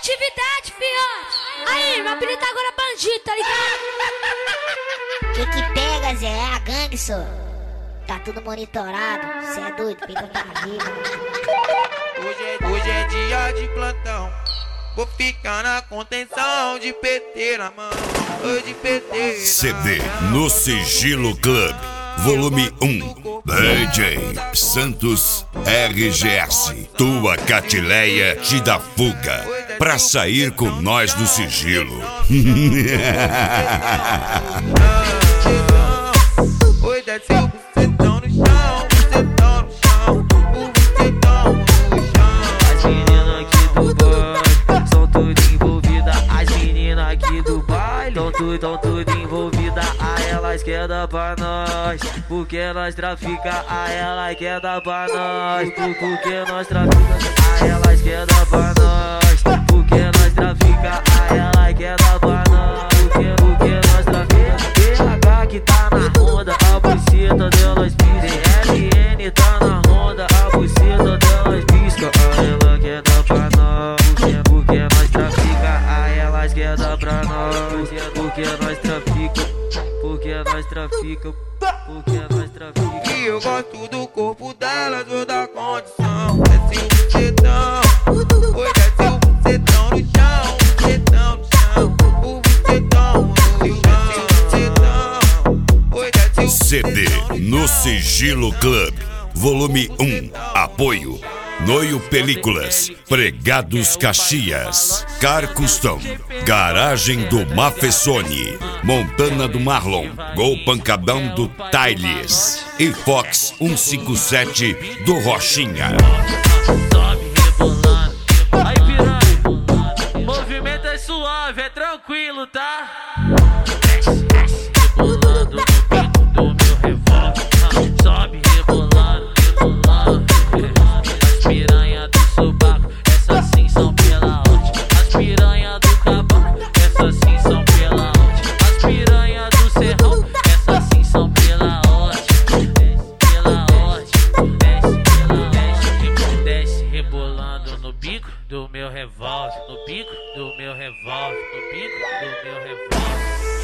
atividade, fiote. Aí, meu apelido agora é bandido, tá ligado? Que pega, Zé? É a gangue, só. Tá tudo monitorado. Cê é doido, pica tá vivo. Hoje é dia de plantão. Vou ficar na contenção de PT na mão. De PT CD no Sigilo Club, volume 1. DJ Santos RGS. Tua Catileia te dá fuga pra sair com nós no sigilo. Oi, desce o bucetão no chão, bucetão no chão, o bucetão no chão. As meninas aqui do baile são tudo envolvidas. As meninas aqui do baile tão tudo envolvidas. A elas quer dar pra nós, porque nós trafica. A elas quer dar pra nós, porque nós trafica. A elas quer dar pra nós, porque nós trafica. A elas quer dar pra nós, porque nós trafica. PH que tá na ronda, a buceta delas pisca. DLN tá na ronda, a buceta delas pisca. A ela quer dar pra nós, porque nós trafica. A elas quer dar pra nós, porque nós trafica. Porque nós trafica, porque nós trafica. E eu gosto do corpo delas, vou dar condição. Desce o bucetão, oi, desce o bucetão no chão, bucetão no chão, o bucetão no chão, oi, desce o CD no Sigilo Club, volume 1. Apoio Noio Películas, Pregados Caxias, Car Custom, Garagem do Mafessone, Montana do Marlon, Gol Pancadão do Tailes e Fox 157 do Rochinha. Sobe rebolando, aí piranha. Movimento é suave, é tranquilo, tá? Rebolando no bico do meu revólver. Sobe rebolando, rebolando. As piranha do sobaco, essas sim são pela ótima. As piranha do cavalo, essas sim são pela ótima. As piranha do serrão, essas sim são pela ótima. Pela ótima, desce rebolando no bico do meu revólver. No bico do meu revólver, no bico do meu revólver.